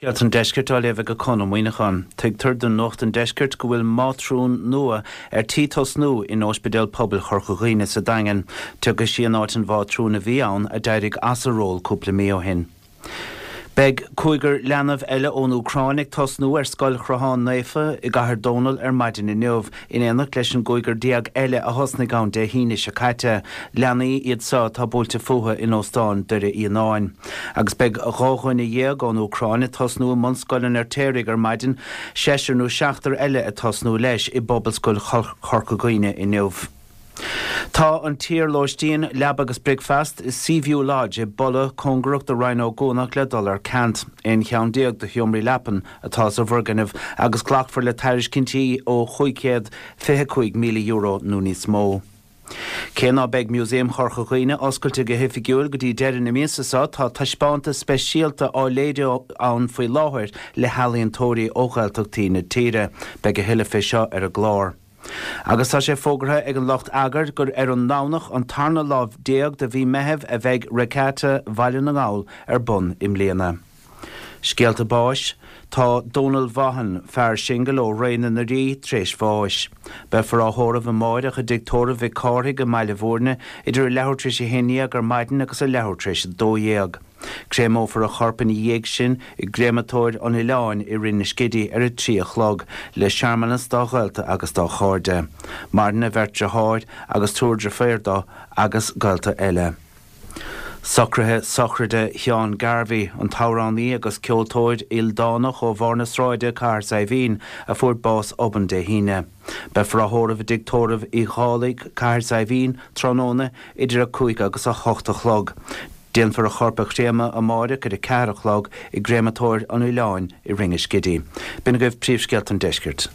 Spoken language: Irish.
Gealt an deiscirt á léibh go conam muoinechan. Tuig tuird an nocht an deiscirt go bhfuil mátrún nua títos nó in Ospedal Pobl Chorchoghine sa daingan, tugus sí an áit an bhátrún a bhí ann a deirig as a ról cúpla mí ó hin. Beg cúigur leanamh eile ón Ucráinnig tosnú Scoil Chrathán Naofa I gcathair Dónal maidin I neamh in éanach leis an gúigur diaag eile a thosna gán de híine se caite leanaí iad sa tá búilte fuatha in Óstáin deire íonáin. Agus beg ráchain I dhéag ón Ucráine tosnú man scoilan téirigh maidin seair nó seachtar eile a tosnú leis I bobbal Scoil Chorchoghine I neamh. Tá an tír lóistíon leab agus breakfast is Seaview Lodge I bolla congruach de Rhino gónach le dollar cant in cheandiag de Hiomri Lapan atá sa bhurganmh agus clachfar le tairis cintí ó 525 milliún euro nó níos mó. Céná beg Museum Chorchoghine oscailte go hifigiúil go dtí deireadh na míosa tá taispáanta speisialta á léide ann faoi láthir le halaíontóirí óghailteachtaí na tíre beg go hiilefa seo ar a glár. Agus tá sé fógartha ag an locht agar gur an nánach an tarna lámh déag de bhí meitheamh a bheith recáte bhaile na ngáil bun im léana. Scialta báis, tá Donal Vaughan fear single ó réine na rí tréis bháis. Be for áthóramh máide a dictóra bheith cáthaigh go maiile bhórne idir leabhartris I héine gur maidin agus a leabhartris dódhéag. Crémó for a charpan I dhéag sin I grématóir an Iláin I rinne scidi a tríochlog le searmanas dá ghailta agus dá cháirde. Marna bheirt a háid agus túirdre féirdá agus gailta eile. Socrathe socrade Seán Garvey an Tauraní agus ceoltóid Ildánach ó Bharnasráide Car Saivín a fuair bás oban de híine. Be for a thóramh dictóramh I chálaigh Car Saivín tróna idir a 5 agus a 8 chlog. Déan for a chorpa chréama a máide go de 4 chlog I grématóir an Iláin I rinne scidi. Bina goibh príomhsceilt an deiscirt.